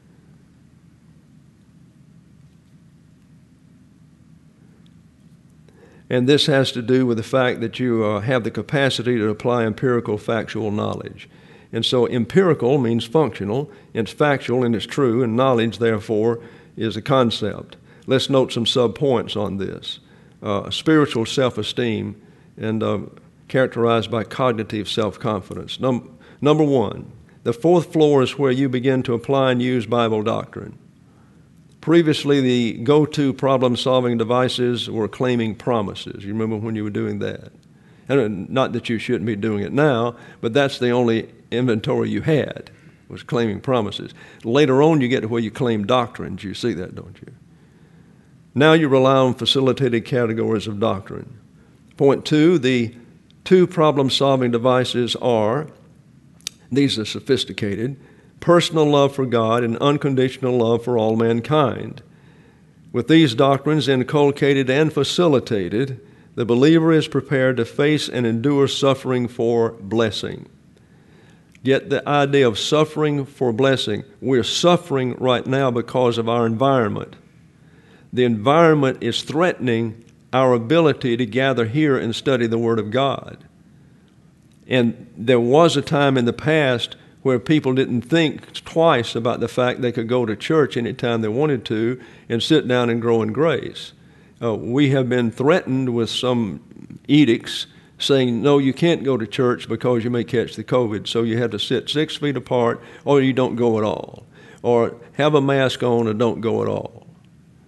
And this has to do with the fact that you have the capacity to apply empirical, factual knowledge. And so empirical means functional, it's factual and it's true, and knowledge, therefore, is a concept. Let's note some subpoints on this. Spiritual self-esteem and characterized by cognitive self-confidence. Number one, the fourth floor is where you begin to apply and use Bible doctrine. Previously, the go-to problem-solving devices were claiming promises. You remember when you were doing that? And not that you shouldn't be doing it now, but that's the only inventory you had, was claiming promises. Later on, you get to where you claim doctrines. You see that, don't you? Now you rely on facilitated categories of doctrine. Point two, the two problem-solving devices are, these are sophisticated, personal love for God and unconditional love for all mankind. With these doctrines inculcated and facilitated, the believer is prepared to face and endure suffering for blessing. Get the idea of suffering for blessing. We're suffering right now because of our environment. The environment is threatening our ability to gather here and study the Word of God. And there was a time in the past where people didn't think twice about the fact they could go to church anytime they wanted to and sit down and grow in grace. We have been threatened with some edicts saying, no, you can't go to church because you may catch the COVID, so you have to sit 6 feet apart or you don't go at all, or have a mask on or don't go at all.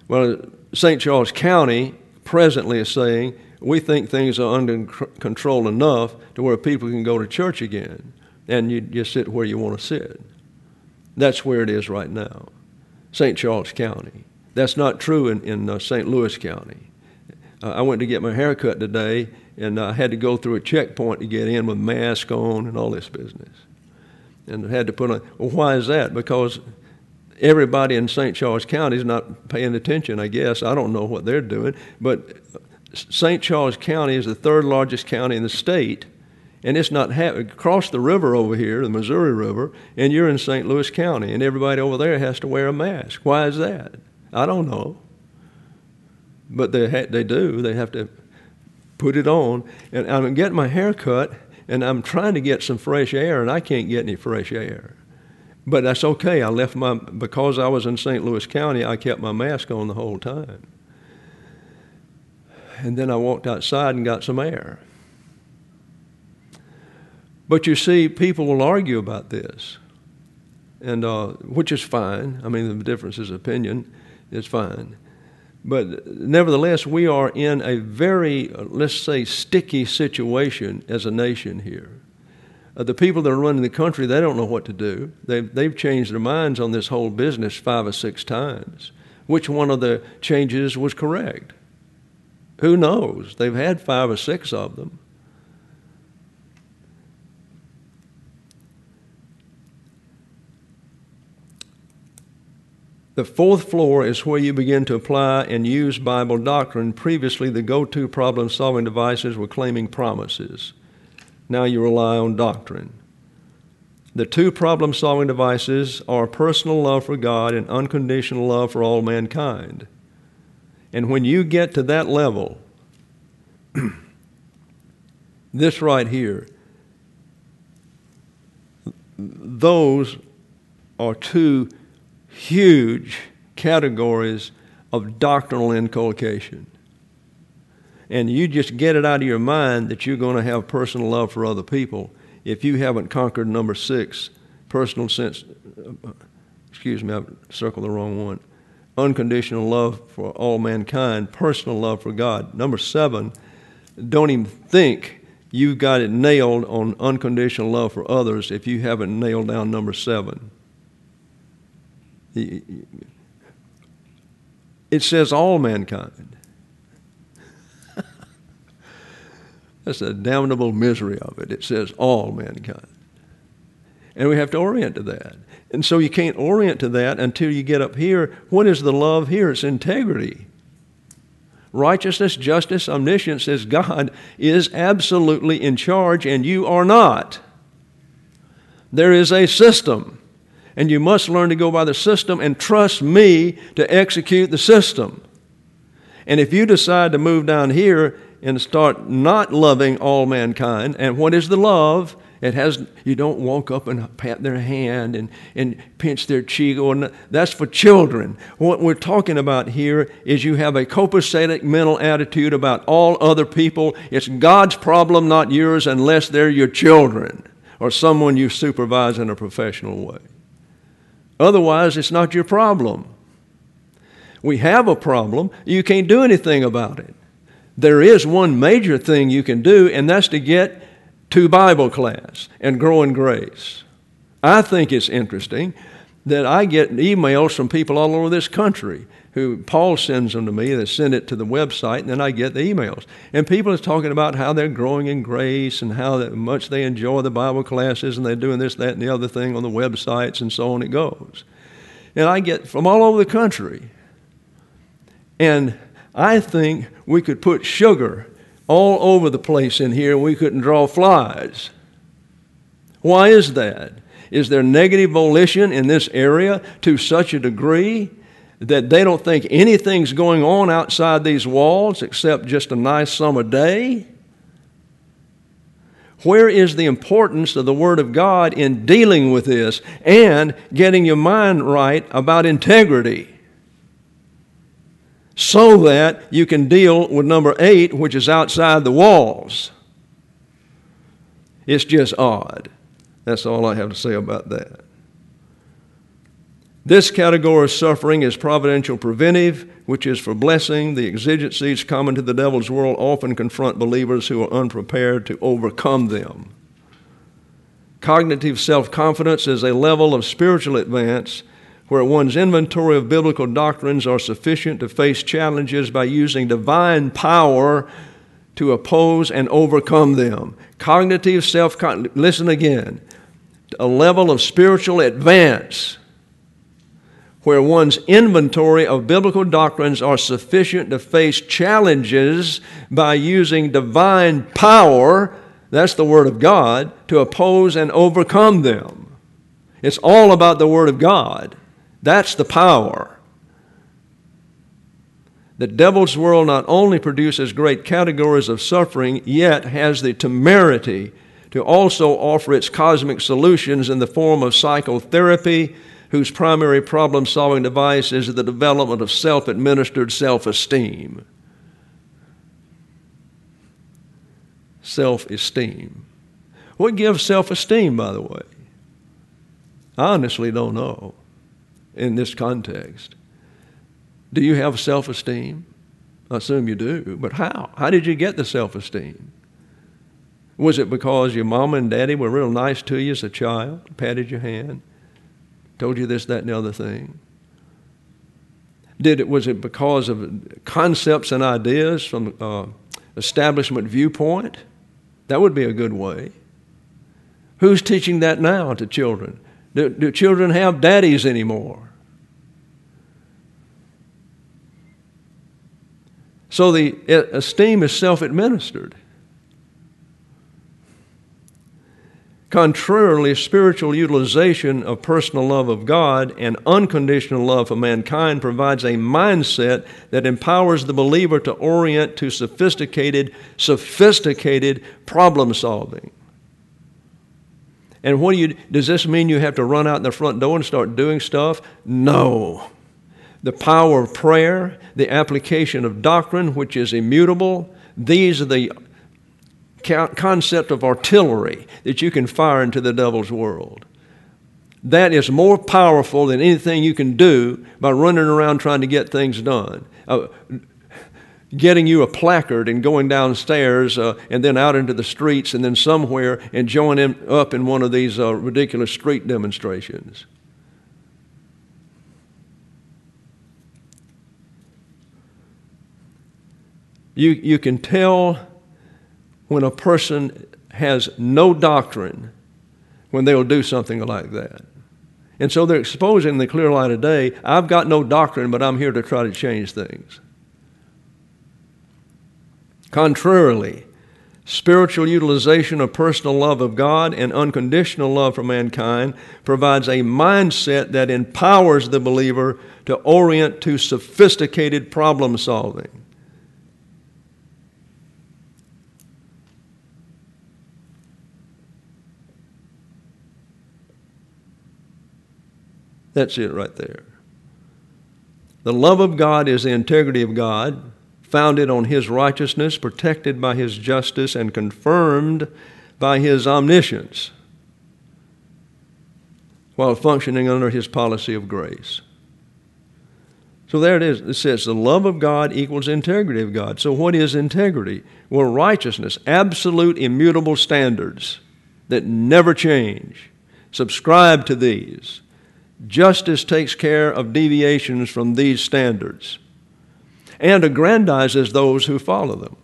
Well, St. Charles County presently is saying, we think things are under control enough to where people can go to church again, and you just sit where you want to sit. That's where it is right now, St. Charles County. That's not true in St. Louis County. I went to get my hair cut today, and I had to go through a checkpoint to get in with mask on and all this business. And I had to put on, well, why is that? Because everybody in St. Charles County is not paying attention, I guess. I don't know what they're doing. But St. Charles County is the third largest county in the state, and it's not across the river over here, the Missouri River, and you're in St. Louis County, and everybody over there has to wear a mask. Why is that? I don't know. But they do. They have to put it on. And I'm getting my hair cut, and I'm trying to get some fresh air, and I can't get any fresh air. But that's okay. Because I was in St. Louis County, I kept my mask on the whole time. And then I walked outside and got some air. But you see, people will argue about this, and which is fine. I mean, the difference is opinion. It's fine. But nevertheless, we are in a very, let's say, sticky situation as a nation here. The people that are running the country, they don't know what to do. They've changed their minds on this whole business 5 or 6 times. Which one of the changes was correct? Who knows? They've had 5 or 6 of them. The 4th floor is where you begin to apply and use Bible doctrine. Previously, the go-to problem-solving devices were claiming promises. Now you rely on doctrine. The 2 problem-solving devices are personal love for God and unconditional love for all mankind. And when you get to that level, this right here, those are 2 huge categories of doctrinal inculcation. And you just get it out of your mind that you're going to have personal love for other people if you haven't conquered number 6, personal sense, excuse me, I circled the wrong one, unconditional love for all mankind, personal love for God. Number 7, don't even think you've got it nailed on unconditional love for others if you haven't nailed down number 7. It says all mankind. That's the damnable misery of it. It says all mankind. And we have to orient to that. And so you can't orient to that until you get up here. What is the love here? It's integrity. Righteousness, justice, omniscience says God is absolutely in charge and you are not. There is a system. And you must learn to go by the system and trust me to execute the system. And if you decide to move down here and start not loving all mankind, and what is the love? You don't walk up and pat their hand and pinch their cheek. That's for children. What we're talking about here is you have a copacetic mental attitude about all other people. It's God's problem, not yours, unless they're your children or someone you supervise in a professional way. Otherwise, it's not your problem. We have a problem. You can't do anything about it. There is one major thing you can do, and that's to get to Bible class and grow in grace. I think it's interesting that I get emails from people all over this country who Paul sends them to me. They send it to the website, and then I get the emails. And people are talking about how they're growing in grace and how much they enjoy the Bible classes, and they're doing this, that, and the other thing on the websites, and so on it goes. And I get from all over the country. And I think we could put sugar all over the place in here, and we couldn't draw flies. Why is that? Is there negative volition in this area to such a degree that they don't think anything's going on outside these walls except just a nice summer day? Where is the importance of the Word of God in dealing with this and getting your mind right about integrity so that you can deal with number 8, which is outside the walls? It's just odd. That's all I have to say about that. This category of suffering is providential preventive, which is for blessing. The exigencies common to the devil's world often confront believers who are unprepared to overcome them. Cognitive self-confidence is a level of spiritual advance where one's inventory of biblical doctrines are sufficient to face challenges by using divine power to oppose and overcome them. Cognitive self-confidence, listen again, a level of spiritual advance where one's inventory of biblical doctrines are sufficient to face challenges by using divine power, that's the Word of God, to oppose and overcome them. It's all about the Word of God. That's the power. The devil's world not only produces great categories of suffering, yet has the temerity to also offer its cosmic solutions in the form of psychotherapy, whose primary problem-solving device is the development of self-administered self-esteem. Self-esteem. What gives self-esteem, by the way? I honestly don't know in this context. Do you have self-esteem? I assume you do, but how? How did you get the self-esteem? Was it because your mama and daddy were real nice to you as a child, patted your hand, told you this, that, and the other thing? Was it because of concepts and ideas from establishment viewpoint? That would be a good way. Who's teaching that now to children? Do children have daddies anymore? So the esteem is self-administered. Contrarily, spiritual utilization of personal love of God and unconditional love for mankind provides a mindset that empowers the believer to orient to sophisticated problem solving. And does this mean you have to run out in the front door and start doing stuff? No. The power of prayer, the application of doctrine, which is immutable, these are the concept of artillery that you can fire into the devil's world. That is more powerful than anything you can do by running around trying to get things done. Getting you a placard and going downstairs and then out into the streets and then somewhere and joining up in one of these ridiculous street demonstrations. You can tell when a person has no doctrine when they'll do something like that. And so they're exposing the clear light of day. I've got no doctrine, but I'm here to try to change things. Contrarily, spiritual utilization of personal love of God and unconditional love for mankind provides a mindset that empowers the believer to orient to sophisticated problem solving. That's it right there. The love of God is the integrity of God, founded on His righteousness, protected by His justice, and confirmed by His omniscience, while functioning under His policy of grace. So there it is. It says the love of God equals integrity of God. So what is integrity? Well, righteousness, absolute immutable standards that never change. Subscribe to these. Justice takes care of deviations from these standards and aggrandizes those who follow them.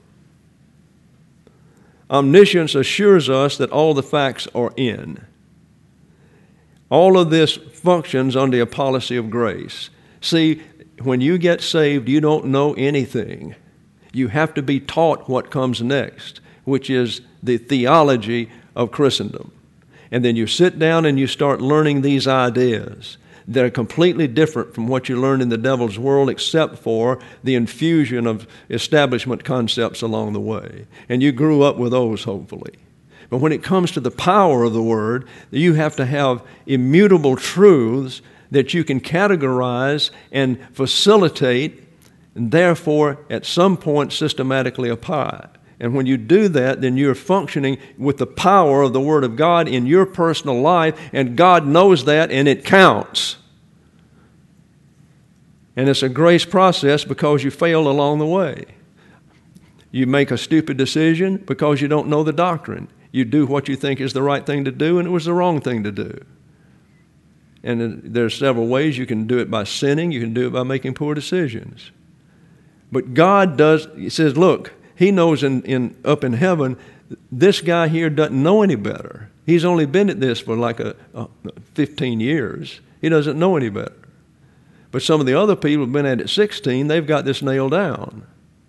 Omniscience assures us that all the facts are in. All of this functions under a policy of grace. See, when you get saved, you don't know anything. You have to be taught what comes next, which is the theology of Christendom. And then you sit down and you start learning these ideas that are completely different from what you learned in the devil's world, except for the infusion of establishment concepts along the way. And you grew up with those, hopefully. But when it comes to the power of the Word, you have to have immutable truths that you can categorize and facilitate, and therefore, at some point, systematically apply. And when you do that, then you're functioning with the power of the Word of God in your personal life, and God knows that, and it counts. And it's a grace process because you failed along the way. You make a stupid decision because you don't know the doctrine. You do what you think is the right thing to do, and it was the wrong thing to do. And there's several ways. You can do it by sinning. You can do it by making poor decisions. But God He says, look, He knows up in heaven, this guy here doesn't know any better. He's only been at this for like 15 years. He doesn't know any better. But some of the other people have been at it 16. They've got this nailed down.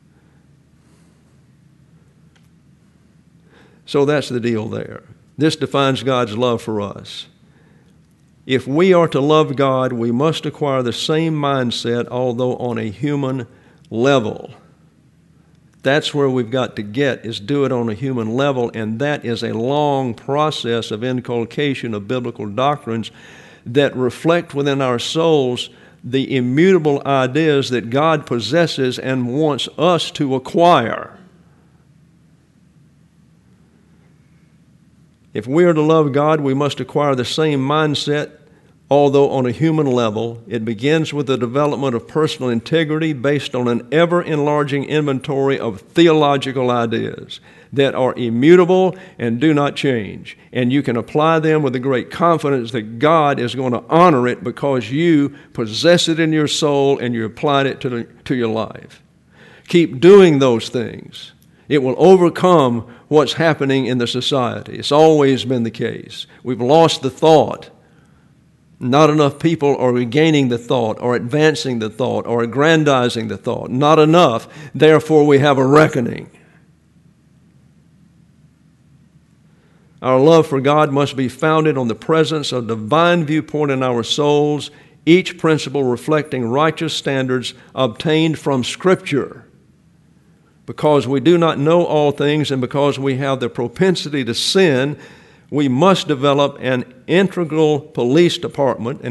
So that's the deal there. This defines God's love for us. If we are to love God, we must acquire the same mindset, although on a human level. That's where we've got to get, is do it on a human level, and that is a long process of inculcation of biblical doctrines that reflect within our souls the immutable ideas that God possesses and wants us to acquire. If we are to love God, we must acquire the same mindset, although on a human level. It begins with the development of personal integrity based on an ever-enlarging inventory of theological ideas that are immutable and do not change. And you can apply them with a great confidence that God is going to honor it because you possess it in your soul and you applied it to your life. Keep doing those things. It will overcome what's happening in the society. It's always been the case. We've lost the thought. Not enough people are regaining the thought or advancing the thought or aggrandizing the thought. Not enough. Therefore, we have a reckoning. Our love for God must be founded on the presence of divine viewpoint in our souls, each principle reflecting righteous standards obtained from Scripture. Because we do not know all things and because we have the propensity to sin, we must develop an internal police department,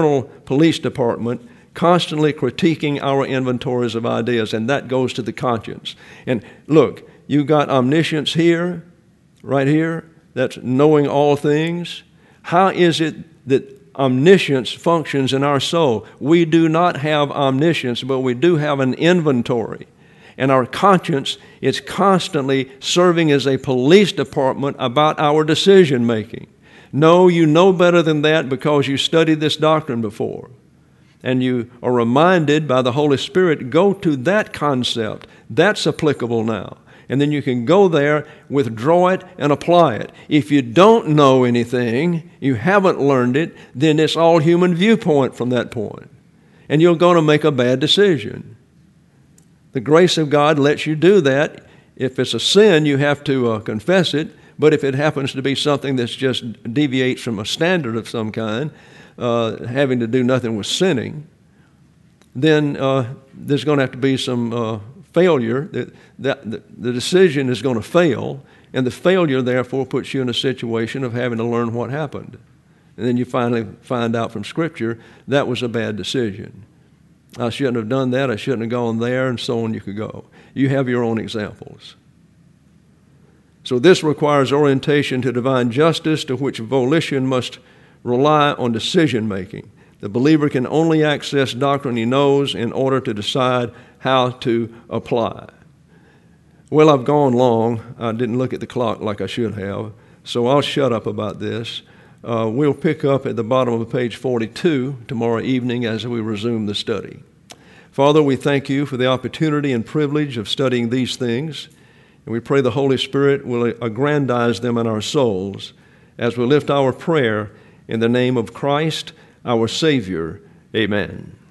constantly critiquing our inventories of ideas, and that goes to the conscience. And look, you got omniscience here, right here, that's knowing all things. How is it that omniscience functions in our soul? We do not have omniscience, but we do have an inventory. And our conscience is constantly serving as a police department about our decision making. No, you know better than that because you studied this doctrine before. And you are reminded by the Holy Spirit, go to that concept. That's applicable now. And then you can go there, withdraw it, and apply it. If you don't know anything, you haven't learned it, then it's all human viewpoint from that point. And you're going to make a bad decision. The grace of God lets you do that. If it's a sin, you have to confess it. But if it happens to be something that just deviates from a standard of some kind, having to do nothing with sinning, then there's going to have to be some failure. The decision is going to fail, and the failure, therefore, puts you in a situation of having to learn what happened. And then you finally find out from Scripture that was a bad decision. I shouldn't have done that, I shouldn't have gone there, and so on you could go. You have your own examples. So this requires orientation to divine justice, to which volition must rely on decision making. The believer can only access doctrine he knows in order to decide how to apply. Well, I've gone long. I didn't look at the clock like I should have, so I'll shut up about this. We'll pick up at the bottom of page 42 tomorrow evening as we resume the study. Father, we thank you for the opportunity and privilege of studying these things, and we pray the Holy Spirit will aggrandize them in our souls as we lift our prayer in the name of Christ, our Savior. Amen.